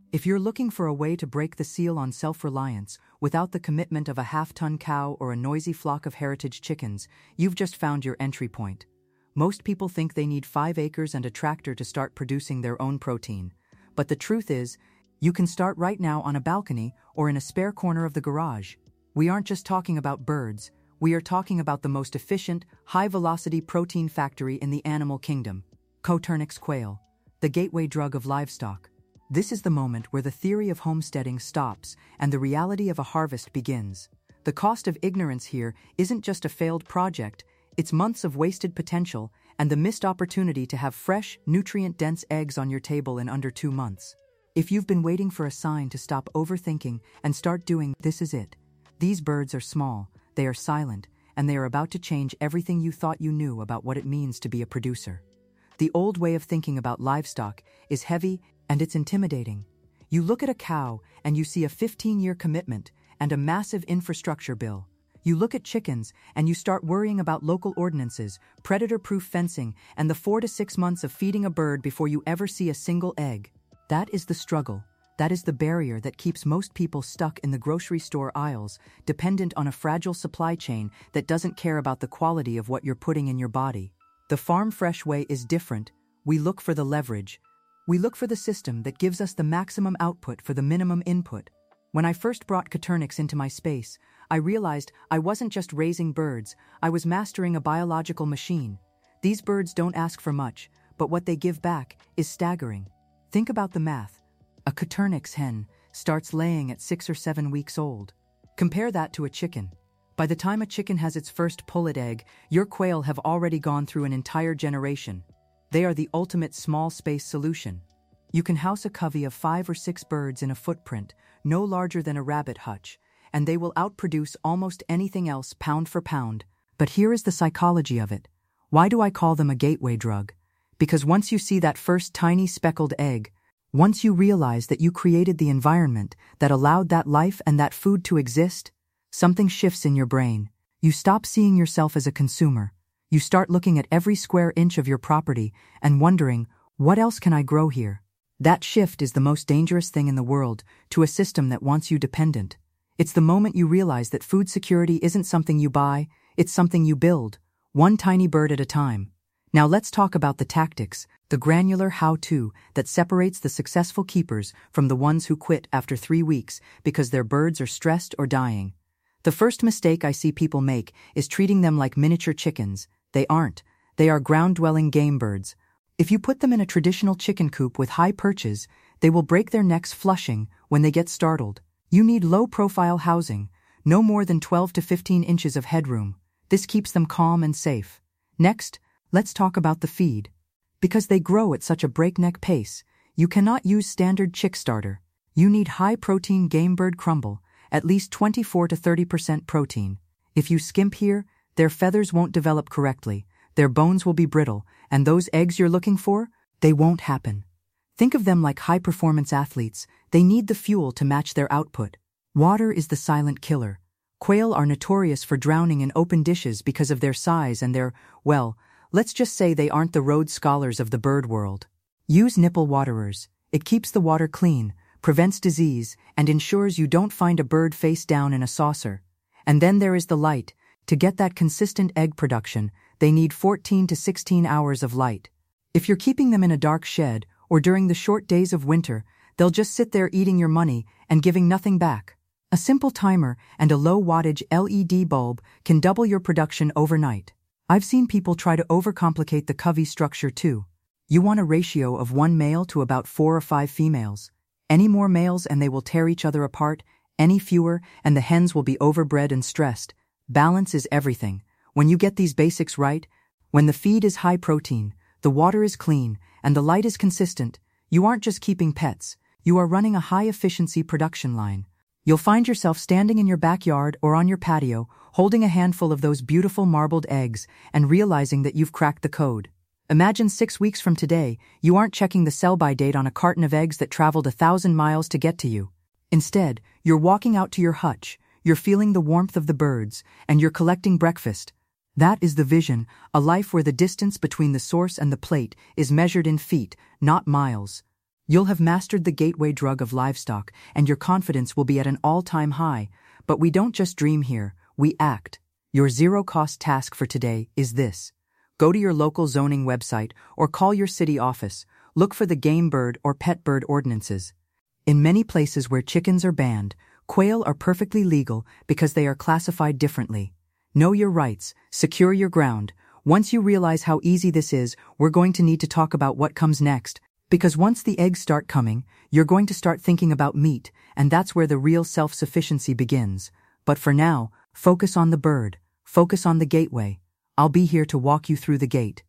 If you're looking for a way to break the seal on self-reliance without the commitment of a half-ton cow or a noisy flock of heritage chickens, you've just found your entry point. Most people think they need 5 acres and a tractor to start producing their own protein. But the truth is, you can start right now on a balcony or in a spare corner of the garage. We aren't just talking about birds, we are talking about the most efficient, high-velocity protein factory in the animal kingdom, Coturnix quail, the gateway drug of livestock. This is the moment where the theory of homesteading stops and the reality of a harvest begins. The cost of ignorance here isn't just a failed project, it's months of wasted potential and the missed opportunity to have fresh, nutrient-dense eggs on your table in under 2 months. If you've been waiting for a sign to stop overthinking and start doing, this is it. These birds are small, they are silent, and they are about to change everything you thought you knew about what it means to be a producer. The old way of thinking about livestock is heavy and it's intimidating. You look at a cow and you see a 15-year commitment and a massive infrastructure bill. You look at chickens and you start worrying about local ordinances, predator-proof fencing, and the 4 to 6 months of feeding a bird before you ever see a single egg. That is the struggle. That is the barrier that keeps most people stuck in the grocery store aisles, dependent on a fragile supply chain that doesn't care about the quality of what you're putting in your body. The farm fresh way is different. We look for the leverage. We look for the system that gives us the maximum output for the minimum input. When I first brought Coturnix into my space, I realized I wasn't just raising birds, I was mastering a biological machine. These birds don't ask for much, but what they give back is staggering. Think about the math. A Coturnix hen starts laying at 6 or 7 weeks old. Compare that to a chicken. By the time a chicken has its first pullet egg, your quail have already gone through an entire generation. They are the ultimate small space solution. You can house a covey of 5 or 6 birds in a footprint, no larger than a rabbit hutch, and they will outproduce almost anything else pound for pound. But here is the psychology of it. Why do I call them a gateway drug? Because once you see that first tiny speckled egg, once you realize that you created the environment that allowed that life and that food to exist, something shifts in your brain. You stop seeing yourself as a consumer. You start looking at every square inch of your property and wondering, what else can I grow here? That shift is the most dangerous thing in the world to a system that wants you dependent. It's the moment you realize that food security isn't something you buy, it's something you build, one tiny bird at a time. Now let's talk about the tactics, the granular how-to that separates the successful keepers from the ones who quit after 3 weeks because their birds are stressed or dying. The first mistake I see people make is treating them like miniature chickens. They aren't. They are ground-dwelling game birds. If you put them in a traditional chicken coop with high perches, they will break their necks flushing when they get startled. You need low-profile housing, no more than 12 to 15 inches of headroom. This keeps them calm and safe. Next, let's talk about the feed. Because they grow at such a breakneck pace, you cannot use standard chick starter. You need high-protein game bird crumble, at least 24 to 30% protein. If you skimp here, their feathers won't develop correctly, their bones will be brittle, and those eggs you're looking for, they won't happen. Think of them like high-performance athletes. They need the fuel to match their output. Water is the silent killer. Quail are notorious for drowning in open dishes because of their size and their, well, let's just say they aren't the Rhodes Scholars of the bird world. Use nipple waterers. It keeps the water clean, prevents disease, and ensures you don't find a bird face down in a saucer. And then there is the light. To get that consistent egg production, they need 14 to 16 hours of light. If you're keeping them in a dark shed, or during the short days of winter, they'll just sit there eating your money and giving nothing back. A simple timer and a low-wattage LED bulb can double your production overnight. I've seen people try to overcomplicate the covey structure too. You want a ratio of 1 male to about 4 or 5 females. Any more males and they will tear each other apart, any fewer and the hens will be overbred and stressed. Balance is everything. When you get these basics right, when the feed is high protein, the water is clean, and the light is consistent, you aren't just keeping pets, you are running a high-efficiency production line. You'll find yourself standing in your backyard or on your patio, holding a handful of those beautiful marbled eggs and realizing that you've cracked the code. Imagine 6 weeks from today, you aren't checking the sell-by date on a carton of eggs that traveled 1,000 miles to get to you. Instead, you're walking out to your hutch, you're feeling the warmth of the birds, and you're collecting breakfast. That is the vision, a life where the distance between the source and the plate is measured in feet, not miles. You'll have mastered the gateway drug of livestock, and your confidence will be at an all-time high. But we don't just dream here, we act. Your zero-cost task for today is this. Go to your local zoning website or call your city office. Look for the game bird or pet bird ordinances. In many places where chickens are banned, quail are perfectly legal because they are classified differently. Know your rights, secure your ground. Once you realize how easy this is, we're going to need to talk about what comes next. Because once the eggs start coming, you're going to start thinking about meat, and that's where the real self-sufficiency begins. But for now, focus on the bird, focus on the gateway. I'll be here to walk you through the gate.